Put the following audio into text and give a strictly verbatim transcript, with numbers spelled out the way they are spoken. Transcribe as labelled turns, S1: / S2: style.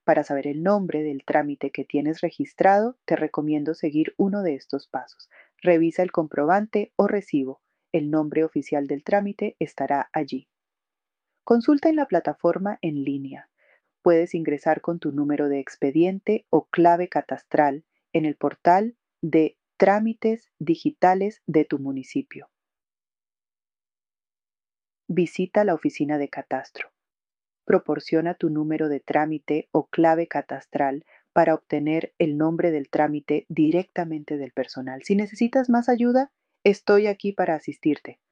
S1: Para saber el nombre del trámite que tienes registrado, te recomiendo seguir uno de estos pasos. Revisa el comprobante o recibo. El nombre oficial del trámite estará allí. Consulta en la plataforma en línea. Puedes ingresar con tu número de expediente o clave catastral en el portal de trámites digitales de tu municipio. Visita la oficina de catastro. Proporciona tu número de trámite o clave catastral para obtener el nombre del trámite directamente del personal. Si necesitas más ayuda, estoy aquí para asistirte.